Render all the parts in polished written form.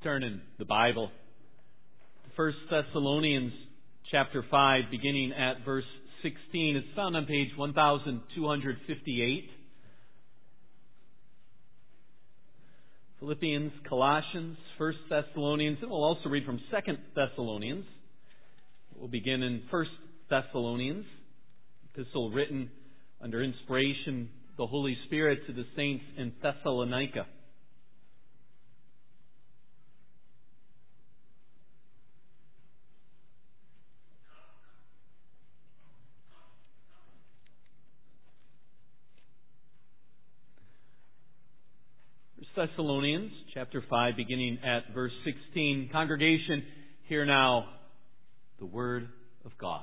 Turn in the Bible. 1 Thessalonians chapter 5, beginning at verse 16. It's found on page 1258. Philippians, Colossians, 1 Thessalonians, and we'll also read from 2 Thessalonians. We'll begin in 1 Thessalonians, epistle written under inspiration of the Holy Spirit to the saints in Thessalonica. Thessalonians chapter 5, beginning at verse 16. Congregation, hear now the word of God.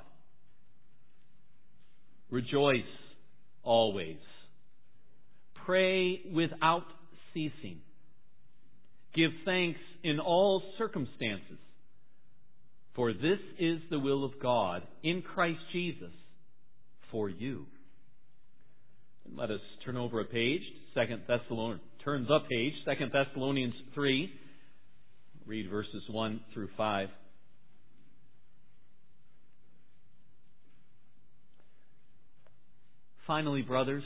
Rejoice always. Pray without ceasing. Give thanks in all circumstances. For this is the will of God in Christ Jesus for you. And let us turn over a page, 2 Thessalonians. Turns up page, 2 Thessalonians 3. Read verses 1 through 5. Finally, brothers,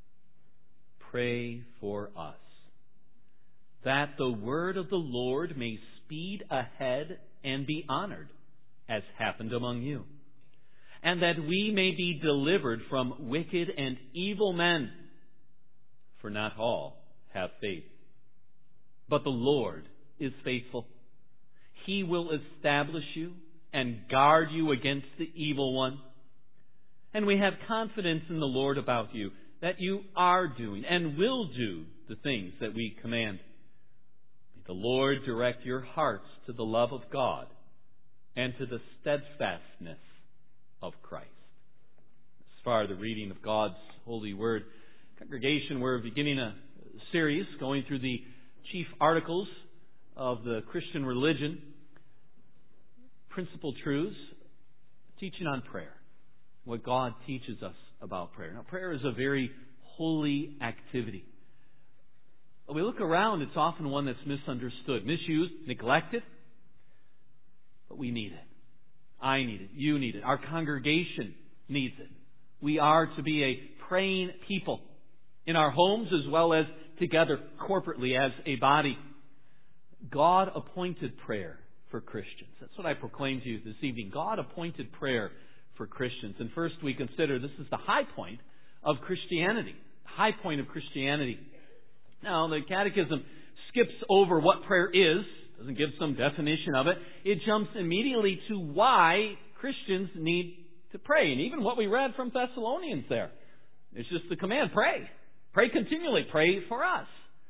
pray for us, that the word of the Lord may speed ahead and be honored, as happened among you, and that we may be delivered from wicked and evil men, for not all have faith. But the Lord is faithful. He will establish you and guard you against the evil one. And we have confidence in the Lord about you, that you are doing and will do the things that we command. May the Lord direct your hearts to the love of God and to the steadfastness of Christ. As far as the reading of God's holy word, congregation, we're beginning a series going through the chief articles of the Christian religion, principal truths, teaching on prayer, what God teaches us about prayer. Now, prayer is a very holy activity. When we look around, it's often one that's misunderstood, misused, neglected, but we need it. I need it. You need it. Our congregation needs it. We are to be a praying people in our homes as well as together corporately as a body. God appointed prayer for Christians. That's what I proclaim to you this evening. God appointed prayer for Christians. And first we consider this is the high point of Christianity. High point of Christianity. Now, the Catechism skips over what prayer is, doesn't give some definition of it. It jumps immediately to why Christians need to pray. And even what we read from Thessalonians there. It's just the command, pray. Pray continually. Pray for us.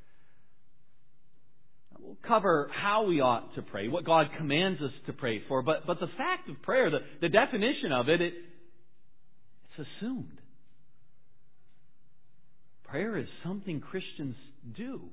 We'll cover how we ought to pray, what God commands us to pray for. But the fact of prayer, the definition of it's assumed. Prayer is something Christians do.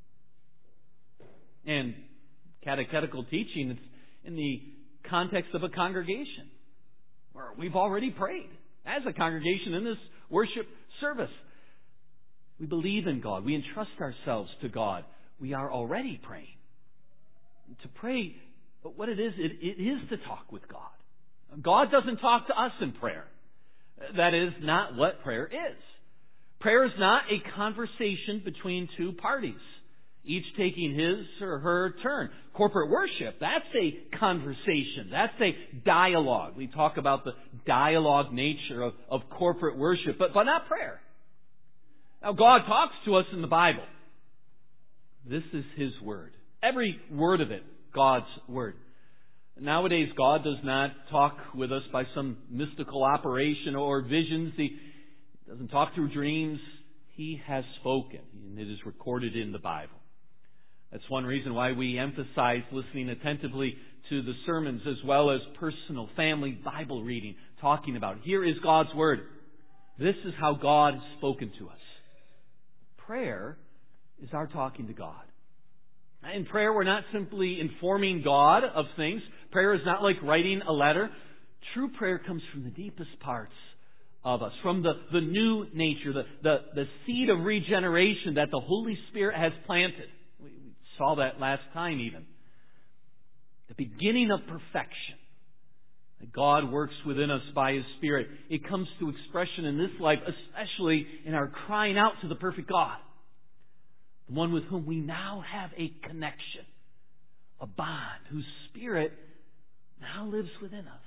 And catechetical teaching, it's in the context of a congregation where we've already prayed as a congregation in this worship service. We believe in God. We entrust ourselves to God. We are already praying. To pray, but what it is to talk with God. God doesn't talk to us in prayer. That is not what prayer is. Prayer is not a conversation between two parties, each taking his or her turn. Corporate worship, that's a conversation. That's a dialogue. We talk about the dialogue nature of corporate worship, but not prayer. Now, God talks to us in the Bible. This is His Word. Every word of it, God's Word. Nowadays, God does not talk with us by some mystical operation or visions. He doesn't talk through dreams. He has spoken, and it is recorded in the Bible. That's one reason why we emphasize listening attentively to the sermons as well as personal family Bible reading, talking about, here is God's Word. This is how God has spoken to us. Prayer is our talking to God. In prayer, we're not simply informing God of things. Prayer is not like writing a letter. True prayer comes from the deepest parts of us, from the new nature, the seed of regeneration that the Holy Spirit has planted. We saw that last time even. the beginning of perfection. That God works within us by His Spirit. It comes to expression in this life, especially in our crying out to the perfect God. The one with whom we now have a connection, a bond, whose Spirit now lives within us.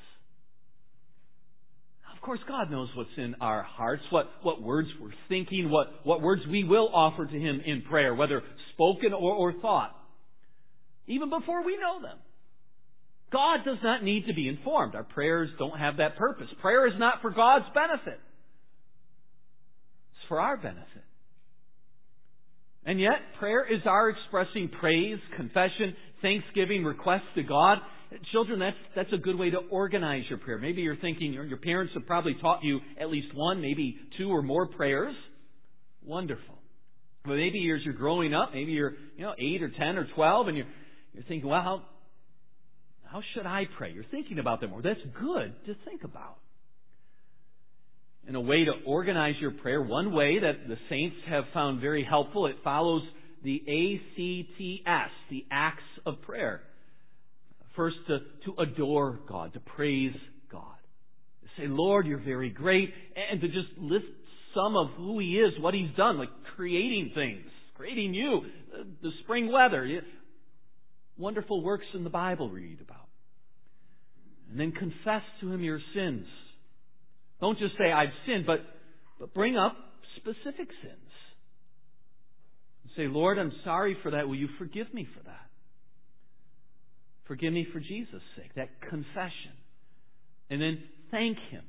Now, of course, God knows what's in our hearts, what words we're thinking, what words we will offer to Him in prayer, whether spoken or thought, even before we know them. God does not need to be informed. Our prayers don't have that purpose. Prayer is not for God's benefit. It's for our benefit. And yet, prayer is our expressing praise, confession, thanksgiving, request to God. Children, that's a good way to organize your prayer. Maybe you're thinking your parents have probably taught you at least one, maybe two or more prayers. Wonderful. But maybe as you're growing up, maybe you're 8 or 10 or 12, and you're thinking, well, how should I pray? You're thinking about them more. That's good to think about. And a way to organize your prayer, one way that the saints have found very helpful, it follows the ACTS, the acts of prayer. First, to adore God, to praise God. To say, Lord, you're very great, and to just list some of who He is, what He's done, like creating things, creating you, the spring weather, wonderful works in the Bible read about. And then confess to Him your sins. Don't just say, I've sinned, but bring up specific sins. And say, Lord, I'm sorry for that. Will you forgive me for that? Forgive me for Jesus' sake. That confession. And then thank Him.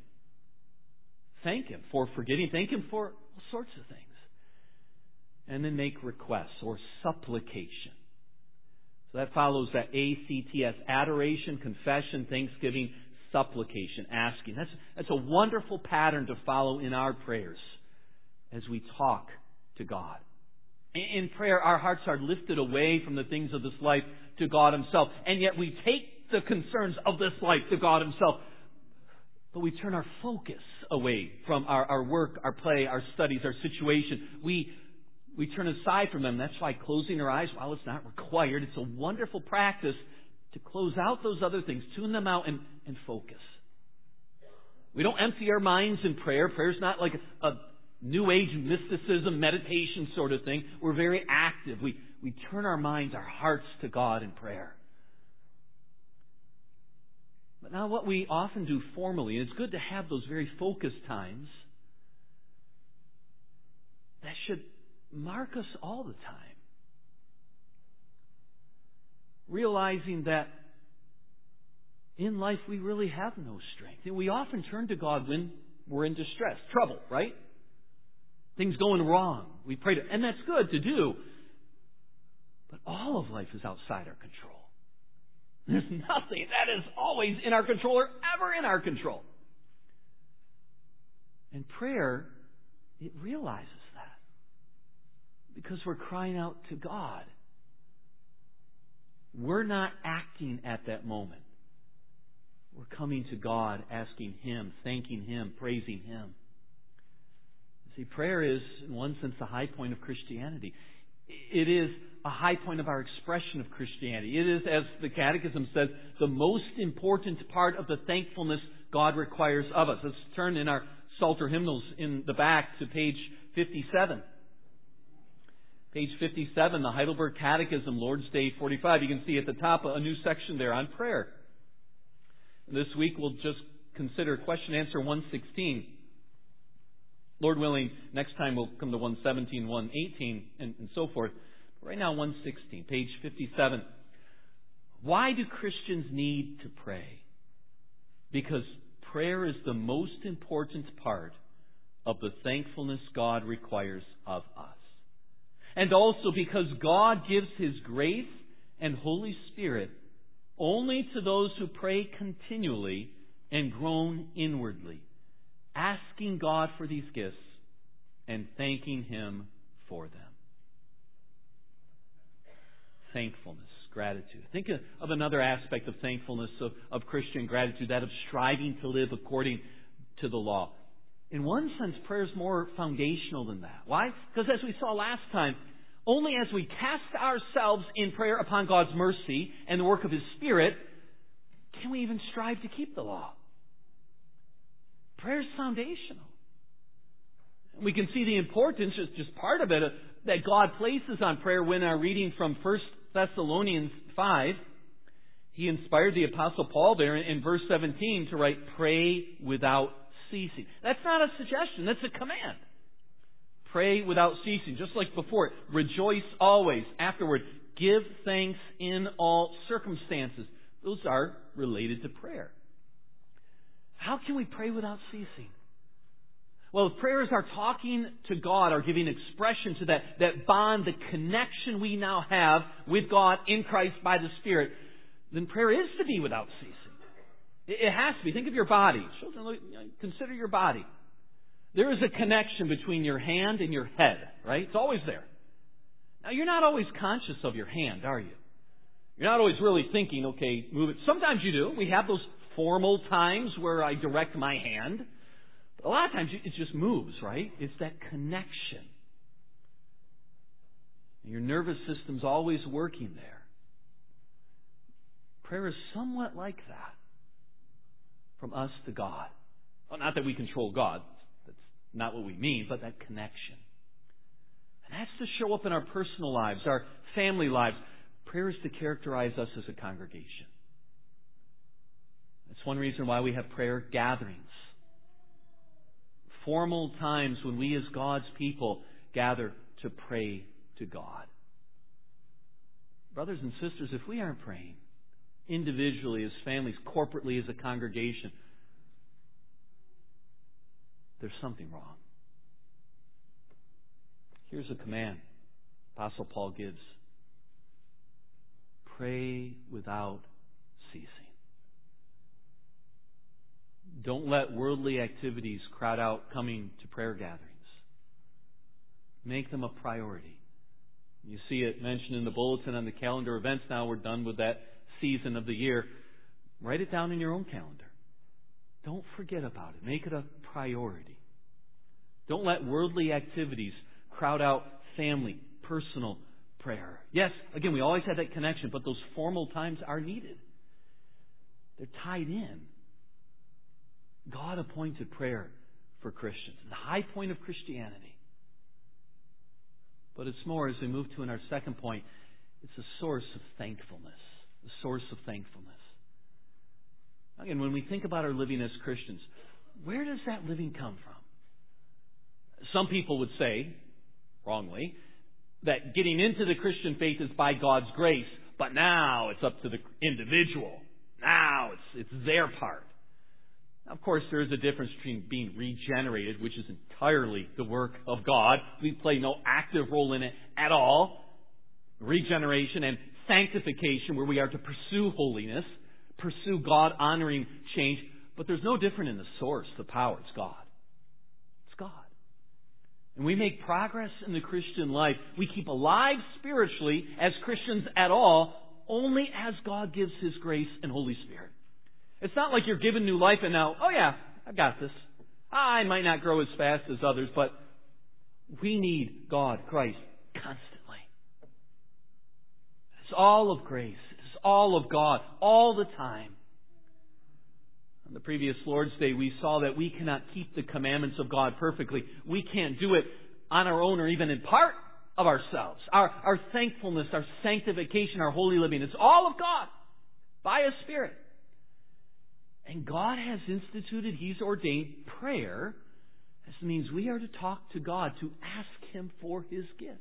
Thank Him for forgetting. Thank Him for all sorts of things. And then make requests or supplication. So that follows that ACTS, adoration, confession, thanksgiving, supplication, asking. That's a wonderful pattern to follow in our prayers as we talk to God. In prayer, our hearts are lifted away from the things of this life to God Himself. And yet we take the concerns of this life to God Himself. But we turn our focus away from our work, our play, our studies, our situation. We turn aside from them. That's why closing our eyes, while it's not required, it's a wonderful practice to close out those other things, tune them out, and focus. We don't empty our minds in prayer. Prayer's not like a New Age mysticism, meditation sort of thing. We're very active. We turn our minds, our hearts to God in prayer. But now what we often do formally, and it's good to have those very focused times, that should mark us all the time. Realizing that in life we really have no strength. And we often turn to God when we're in distress, trouble, right? Things going wrong. We pray to, and that's good to do. But all of life is outside our control. There's nothing that is always in our control or ever in our control. And prayer, it realizes that. Because we're crying out to God. We're not acting at that moment. We're coming to God, asking Him, thanking Him, praising Him. See, prayer is, in one sense, the high point of Christianity. It is a high point of our expression of Christianity. It is, as the Catechism says, the most important part of the thankfulness God requires of us. Let's turn in our Psalter hymnals in the back to page 57. Page 57, the Heidelberg Catechism, Lord's Day 45. You can see at the top a new section there on prayer. And this week we'll just consider question answer 116. Lord willing, next time we'll come to 117, 118, and so forth. But right now, 116, page 57. Why do Christians need to pray? Because prayer is the most important part of the thankfulness God requires of us. And also because God gives His grace and Holy Spirit only to those who pray continually and groan inwardly, asking God for these gifts and thanking Him for them. Thankfulness, gratitude. Think of another aspect of thankfulness, of Christian gratitude, that of striving to live according to the law. In one sense, prayer is more foundational than that. Why? Because as we saw last time, only as we cast ourselves in prayer upon God's mercy and the work of His Spirit can we even strive to keep the law? Prayer is foundational. We can see the importance, just part of it, that God places on prayer when our reading from 1 Thessalonians 5. He inspired the Apostle Paul there in verse 17 to write, pray without ceasing. That's not a suggestion, that's a command. Pray without ceasing, just like before. Rejoice always. Afterward, give thanks in all circumstances. Those are related to prayer. How can we pray without ceasing? Well, if prayer is our talking to God, our giving expression to that bond, the connection we now have with God in Christ by the Spirit, then prayer is to be without ceasing. It has to be. Think of your body. Children, consider your body. There is a connection between your hand and your head, right? It's always there. Now, you're not always conscious of your hand, are you? You're not always really thinking, okay, move it. Sometimes you do. We have those formal times where I direct my hand. But a lot of times it just moves, right? It's that connection. Your nervous system's always working there. Prayer is somewhat like that. From us to God. Well, not that we control God. That's not what we mean, but that connection. And that's to show up in our personal lives, our family lives. Prayer is to characterize us as a congregation. That's one reason why we have prayer gatherings. Formal times when we as God's people gather to pray to God. Brothers and sisters, if we aren't praying, individually, as families, corporately, as a congregation, there's something wrong. Here's a command Apostle Paul gives. Pray without ceasing. Don't let worldly activities crowd out coming to prayer gatherings. Make them a priority. You see it mentioned in the bulletin on the calendar events now. We're done with that season of the year. Write it down in your own calendar. Don't forget about it. Make it a priority. Don't let worldly activities crowd out family, personal prayer. Yes, again, we always have that connection, but those formal times are needed. They're tied in. God appointed prayer for Christians. The high point of Christianity. But it's more, as we move to in our second point, it's a source of thankfulness. A source of thankfulness. Again, when we think about our living as Christians, where does that living come from? Some people would say, wrongly, that getting into the Christian faith is by God's grace, but now it's up to the individual. Now it's their part. Now, of course, there is a difference between being regenerated, which is entirely the work of God. We play no active role in it at all. Regeneration and sanctification, where we are to pursue holiness, pursue God-honoring change. But there's no different in the source, the power. It's God. It's God. And we make progress in the Christian life. We keep alive spiritually as Christians at all, only as God gives His grace and Holy Spirit. It's not like you're given new life and now, oh yeah, I've got this. I might not grow as fast as others, but we need God, Christ, constantly. It's all of grace. It's all of God, all the time. On the previous Lord's Day, we saw that we cannot keep the commandments of God perfectly. We can't do it on our own or even in part of ourselves. Our thankfulness, our sanctification, our holy living, it's all of God by His Spirit. And God has instituted, He's ordained prayer as means we are to talk to God, to ask Him for His gifts.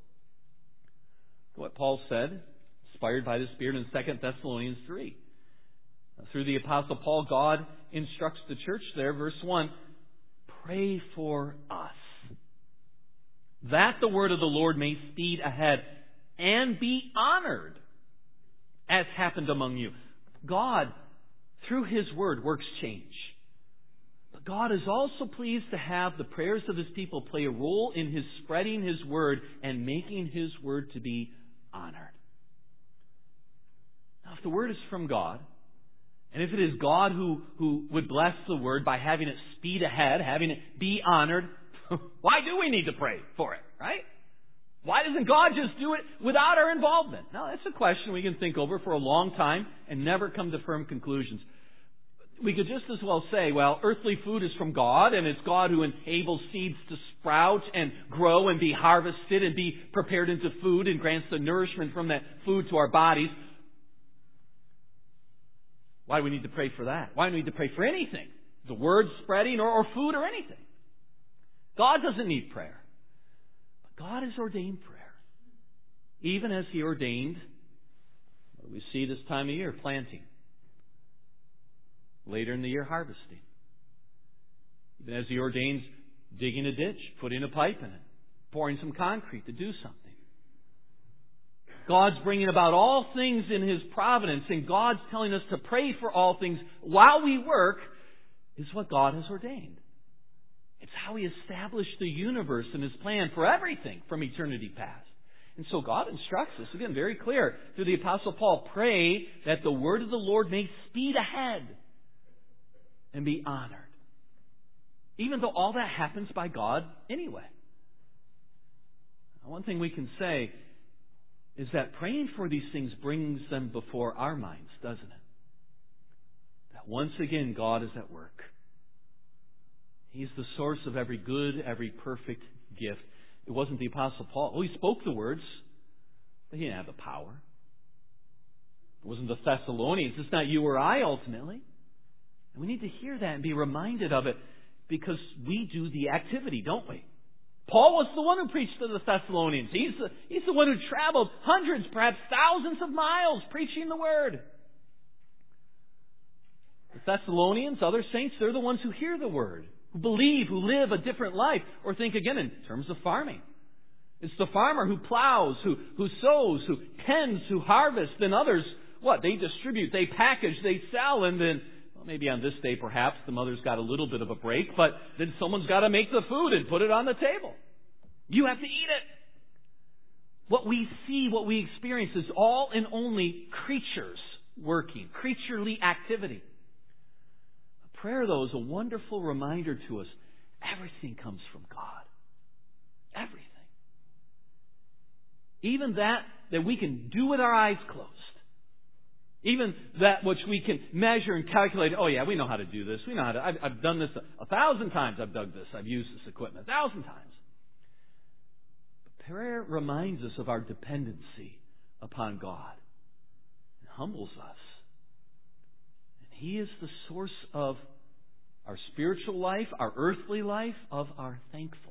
What Paul said, inspired by the Spirit in 2 Thessalonians 3. Through the Apostle Paul, God instructs the church there, verse 1, pray for us, that the word of the Lord may speed ahead and be honored, as happened among you. God, through His word, works change. But God is also pleased to have the prayers of His people play a role in His spreading His word and making His word to be honored. Now, if the word is from God, and if it is God who would bless the word by having it speed ahead, having it be honored, why do we need to pray for it, right? Why doesn't God just do it without our involvement? Now, that's a question we can think over for a long time and never come to firm conclusions. We could just as well say, well, earthly food is from God, and it's God who enables seeds to sprout and grow and be harvested and be prepared into food and grants the nourishment from that food to our bodies. Why do we need to pray for that? Why do we need to pray for anything? The word spreading or food or anything. God doesn't need prayer. But God has ordained prayer. Even as He ordained, what do we see this time of year? Planting. Later in the year, harvesting. Even as He ordains digging a ditch, putting a pipe in it, pouring some concrete to do something. God's bringing about all things in His providence, and God's telling us to pray for all things while we work is what God has ordained. It's how He established the universe and His plan for everything from eternity past. And so God instructs us, again, very clear, through the Apostle Paul, pray that the word of the Lord may speed ahead and be honored. Even though all that happens by God anyway. One thing we can say is that praying for these things brings them before our minds, doesn't it? That once again God is at work. He's the source of every good, every perfect gift. It wasn't the Apostle Paul. Well, he spoke the words, but he didn't have the power. It wasn't the Thessalonians. It's not you or I ultimately. And we need to hear that and be reminded of it because we do the activity, don't we? Paul was the one who preached to the Thessalonians. He's the one who traveled hundreds, perhaps thousands of miles preaching the Word. The Thessalonians, other saints, they're the ones who hear the Word, who believe, who live a different life. Or think again in terms of farming. It's the farmer who plows, who sows, who tends, who harvests, and others, what? They distribute, they package, they sell, and then maybe on this day, perhaps, the mother's got a little bit of a break, but then someone's got to make the food and put it on the table. You have to eat it. What we see, what we experience is all and only creatures working, creaturely activity. Prayer, though, is a wonderful reminder to us. Everything comes from God. Everything. Even that we can do with our eyes closed. Even that which we can measure and calculate. Oh yeah, we know how to do this. We know how to. I've done this 1,000 times. I've dug this. I've used this equipment 1,000 times. But prayer reminds us of our dependency upon God. It humbles us. And He is the source of our spiritual life, our earthly life, of our thankfulness.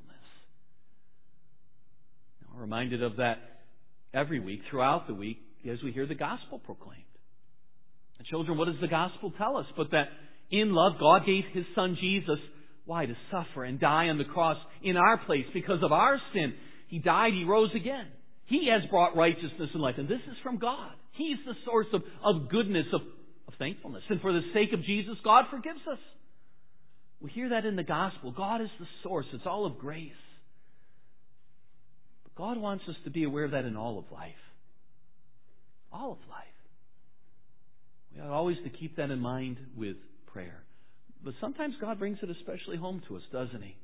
Now, we're reminded of that every week, throughout the week, as we hear the gospel proclaimed. Children, what does the gospel tell us? But that in love, God gave His Son Jesus, why? To suffer and die on the cross in our place because of our sin. He died, He rose again. He has brought righteousness and life. And this is from God. He's the source of goodness, of thankfulness. And for the sake of Jesus, God forgives us. We hear that in the gospel. God is the source. It's all of grace. But God wants us to be aware of that in all of life. All of life. We ought always to keep that in mind with prayer. But sometimes God brings it especially home to us, doesn't He?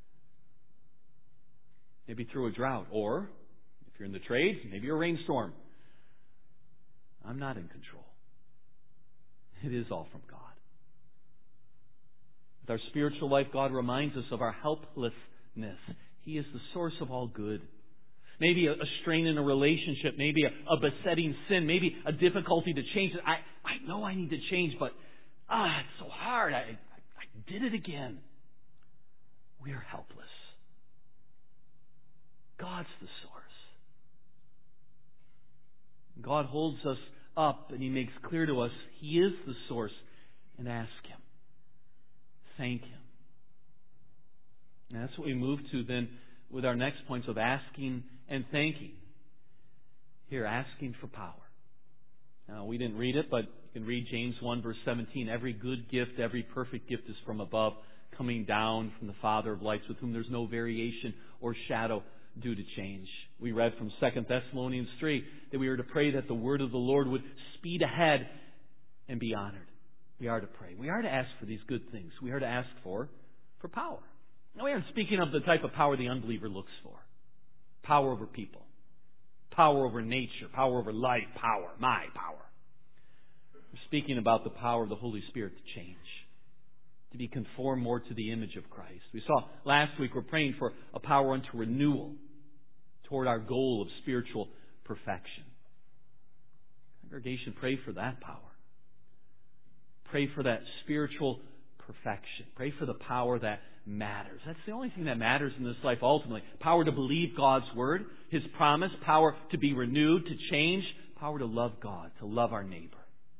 Maybe through a drought. Or, if you're in the trades, maybe a rainstorm. I'm not in control. It is all from God. With our spiritual life, God reminds us of our helplessness. He is the source of all good. Maybe a strain in a relationship, maybe a besetting sin, maybe a difficulty to change it. I know I need to change, but it's so hard. I did it again. We are helpless. God's the source. God holds us up and He makes clear to us He is the source, and ask Him. Thank Him. And that's what we move to then with our next points of asking and thanking. Here, asking for power. Now, we didn't read it, but you can read James 1, verse 17. Every good gift, every perfect gift is from above, coming down from the Father of lights, with whom there's no variation or shadow due to change. We read from 2 Thessalonians 3 that we are to pray that the word of the Lord would speed ahead and be honored. We are to pray. We are to ask for these good things. We are to ask for power. Now, we aren't speaking of the type of power the unbeliever looks for. Power over people. Power over nature, power over life, power, my power. We're speaking about the power of the Holy Spirit to change, to be conformed more to the image of Christ. We saw last week we're praying for a power unto renewal toward our goal of spiritual perfection. Congregation, pray for that power. Pray for that spiritual perfection. Pray for the power that matters. That's the only thing that matters in this life ultimately. Power to believe God's Word, His promise, power to be renewed, to change, power to love God, to love our neighbor.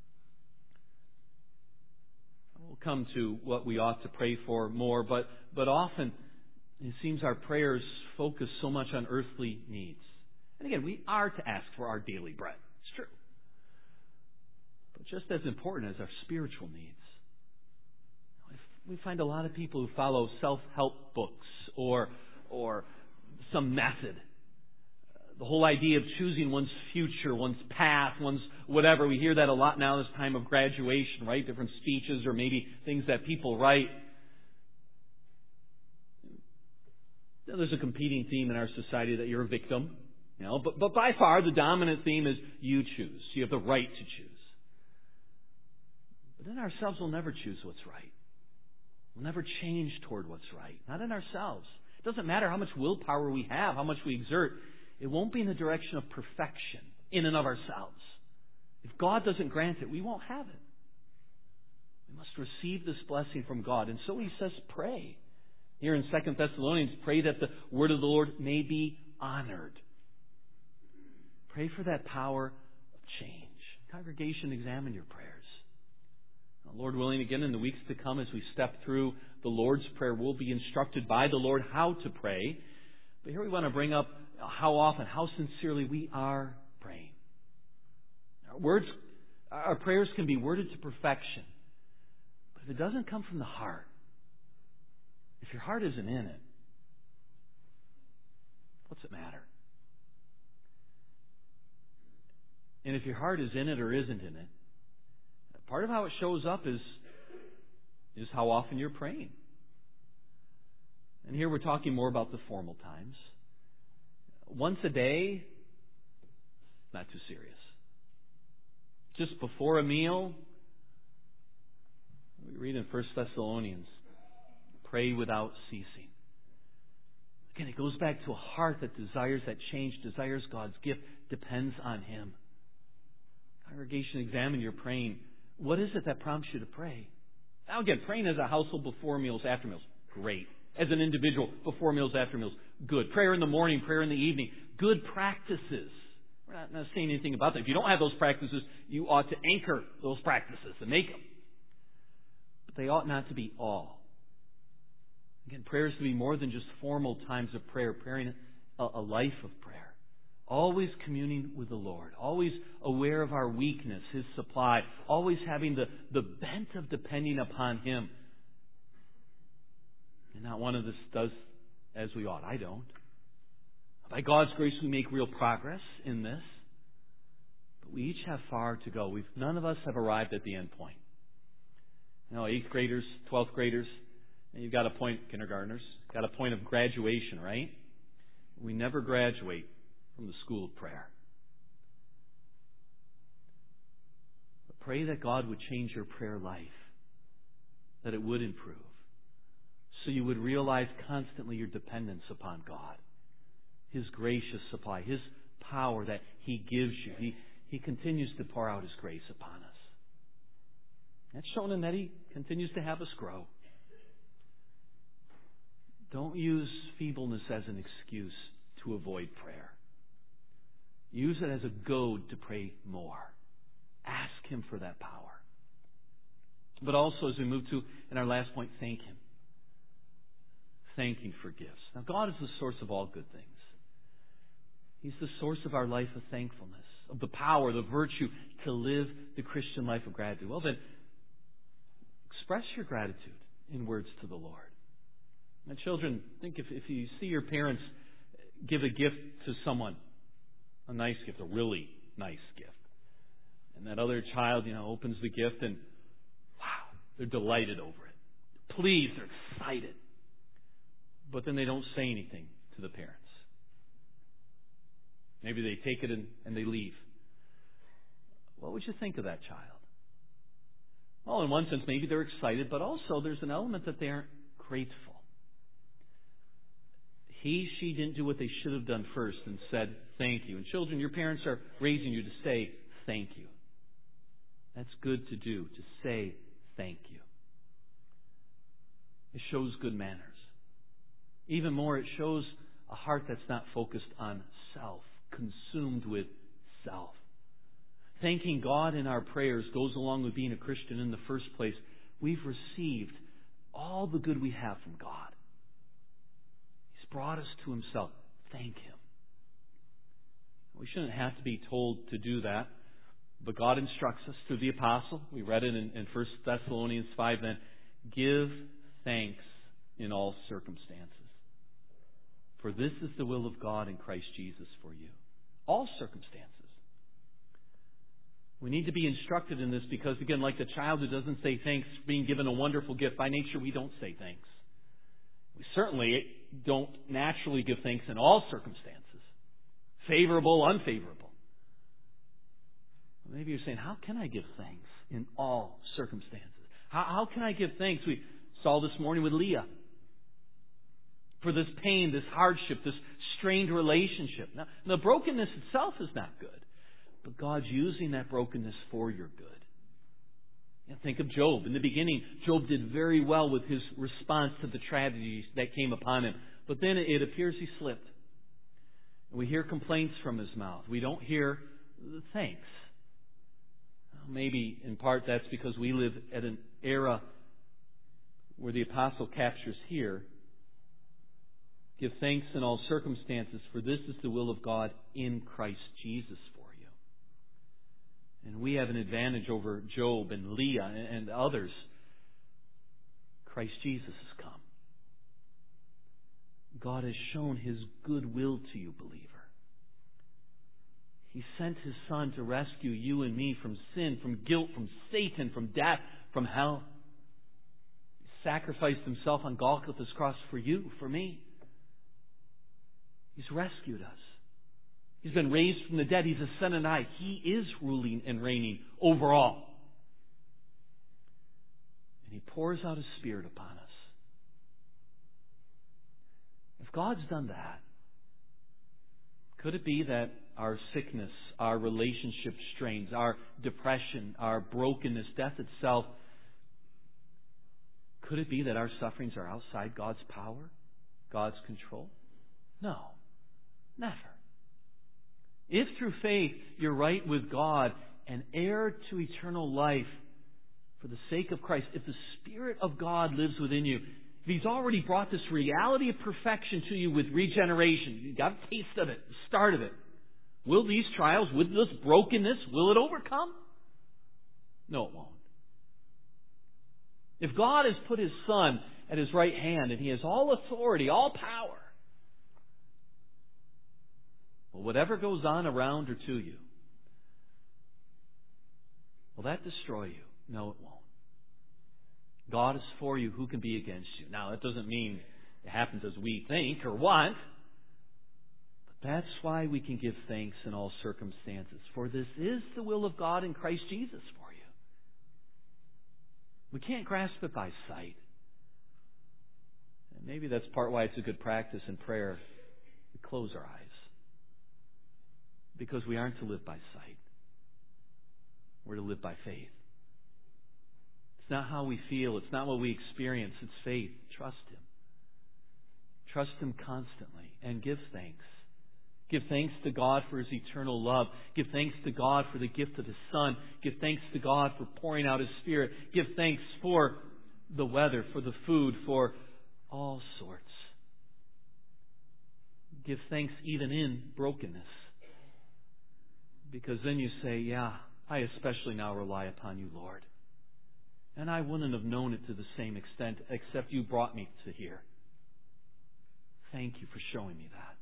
We'll come to what we ought to pray for more, but often it seems our prayers focus so much on earthly needs. And again, we are to ask for our daily bread. It's true. But just as important as our spiritual needs. We find a lot of people who follow self-help books or some method. The whole idea of choosing one's future, one's path, one's whatever. We hear that a lot now this time of graduation, right? Different speeches or maybe things that people write. There's a competing theme in our society that you're a victim. But by far the dominant theme is you choose. You have the right to choose. But in ourselves we'll never choose what's right. We'll never change toward what's right. Not in ourselves. It doesn't matter how much willpower we have, how much we exert. It won't be in the direction of perfection in and of ourselves. If God doesn't grant it, we won't have it. We must receive this blessing from God. And so He says, pray. Here in 2 Thessalonians, pray that the word of the Lord may be honored. Pray for that power of change. Congregation, examine your prayers. Lord willing, again, in the weeks to come, as we step through the Lord's Prayer, we'll be instructed by the Lord how to pray. But here we want to bring up how often, how sincerely we are praying. Our prayers can be worded to perfection. But if it doesn't come from the heart, if your heart isn't in it, what's it matter? And if your heart is in it or isn't in it, part of how it shows up is how often you're praying. And here we're talking more about the formal times. Once a day, not too serious. Just before a meal, we read in 1 Thessalonians, pray without ceasing. Again, it goes back to a heart that desires that change, desires God's gift, depends on Him. Congregation, examine your praying. What is it that prompts you to pray? Now again, praying as a household before meals, after meals, great. As an individual, before meals, after meals, good. Prayer in the morning, prayer in the evening, good practices. We're not saying anything about that. If you don't have those practices, you ought to anchor those practices and make them. But they ought not to be all. Again, prayer is to be more than just formal times of prayer, praying a life of prayer. Always communing with the Lord. Always aware of our weakness, His supply. Always having the bent of depending upon Him. And not one of us does as we ought. I don't. By God's grace, we make real progress in this. But we each have far to go. None of us have arrived at the end point. 8th graders, 12th graders, and you've got a point, kindergartners, got a point of graduation, right? We never graduate from the school of prayer. But pray that God would change your prayer life, that it would improve, so you would realize constantly your dependence upon God, His gracious supply, His power that He gives you. He continues to pour out His grace upon us. That's shown in that He continues to have us grow. Don't use feebleness as an excuse to avoid prayer. Use it as a goad to pray more. Ask Him for that power. But also, as we move to, in our last point, thank Him. Thank Him for gifts. Now, God is the source of all good things. He's the source of our life of thankfulness, of the power, the virtue to live the Christian life of gratitude. Well, then, express your gratitude in words to the Lord. Now, children, think if you see your parents give a gift to someone, a nice gift, a really nice gift. And that other child, opens the gift and, wow, they're delighted over it. Pleased, they're excited. But then they don't say anything to the parents. Maybe they take it and they leave. What would you think of that child? Well, in one sense, maybe they're excited, but also there's an element that they aren't grateful. She didn't do what they should have done first and said, thank you. And children, your parents are raising you to say thank you. That's good to do, to say thank you. It shows good manners. Even more, it shows a heart that's not focused on self, consumed with self. Thanking God in our prayers goes along with being a Christian in the first place. We've received all the good we have from God. He's brought us to Himself. Thank Him. We shouldn't have to be told to do that, but God instructs us through the apostle. We read it in 1 Thessalonians 5 then. Give thanks in all circumstances. For this is the will of God in Christ Jesus for you. All circumstances. We need to be instructed in this because, again, like the child who doesn't say thanks being given a wonderful gift, by nature we don't say thanks. We certainly don't naturally give thanks in all circumstances. Favorable, unfavorable. Maybe you're saying, how can I give thanks in all circumstances? How can I give thanks? We saw this morning with Leah. For this pain, this hardship, this strained relationship. Now, the brokenness itself is not good. But God's using that brokenness for your good. And think of Job. In the beginning, Job did very well with his response to the tragedies that came upon him. But then it appears he slipped. And we hear complaints from his mouth. We don't hear thanks. Maybe in part that's because we live at an era where the apostle captures here. Give thanks in all circumstances, for this is the will of God in Christ Jesus for you. And we have an advantage over Job and Leah and others. Christ Jesus has come. God has shown His goodwill to you, believer. He sent His Son to rescue you and me from sin, from guilt, from Satan, from death, from hell. He sacrificed Himself on Golgotha's cross for you, for me. He's rescued us. He's been raised from the dead. He's ascended high. He is ruling and reigning over all. And He pours out His Spirit upon us. If God's done that, could it be that our sickness, our relationship strains, our depression, our brokenness, death itself, could it be that our sufferings are outside God's power, God's control? No, never. If through faith you're right with God and heir to eternal life for the sake of Christ, if the Spirit of God lives within you, if He's already brought this reality of perfection to you with regeneration, you got a taste of it, the start of it. Will these trials, with this brokenness, will it overcome? No, it won't. If God has put His Son at His right hand and He has all authority, all power, well, whatever goes on around or to you, will that destroy you? No, it won't. God is for you. Who can be against you? Now, that doesn't mean it happens as we think or want. But that's why we can give thanks in all circumstances. For this is the will of God in Christ Jesus for you. We can't grasp it by sight. And maybe that's part why it's a good practice in prayer to close our eyes. Because we aren't to live by sight. We're to live by faith. It's not how we feel. It's not what we experience. It's faith. Trust Him. Trust Him constantly and give thanks. Give thanks to God for His eternal love. Give thanks to God for the gift of His Son. Give thanks to God for pouring out His Spirit. Give thanks for the weather, for the food, for all sorts. Give thanks even in brokenness. Because then you say, yeah, I especially now rely upon you, Lord. And I wouldn't have known it to the same extent except you brought me to here. Thank you for showing me that.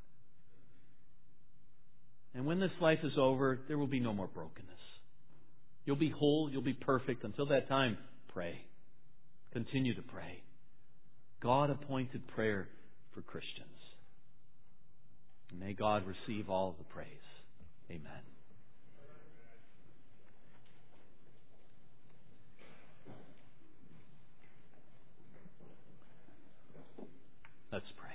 And when this life is over, there will be no more brokenness. You'll be whole, you'll be perfect. Until that time, pray. Continue to pray. God-appointed prayer for Christians. And may God receive all of the praise. Amen. Let's pray.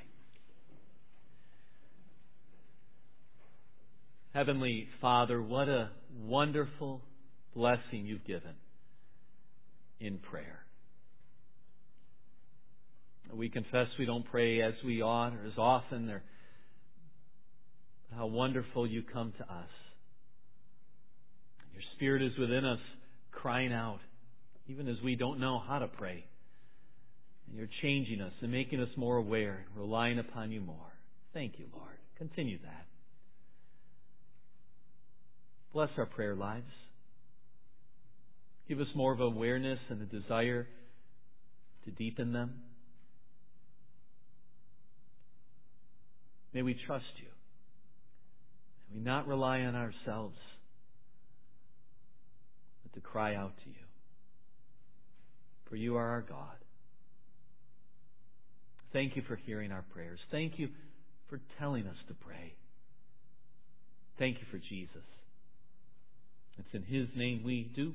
Heavenly Father, what a wonderful blessing you've given in prayer. We confess we don't pray as we ought or as often, or how wonderful you come to us. Your Spirit is within us, crying out, even as we don't know how to pray. And you're changing us and making us more aware, relying upon you more. Thank you, Lord. Continue that. Bless our prayer lives. Give us more of awareness and a desire to deepen them. May we trust you. May we not rely on ourselves, but to cry out to you. For you are our God. Thank you for hearing our prayers. Thank you for telling us to pray. Thank you for Jesus. It's in His name we do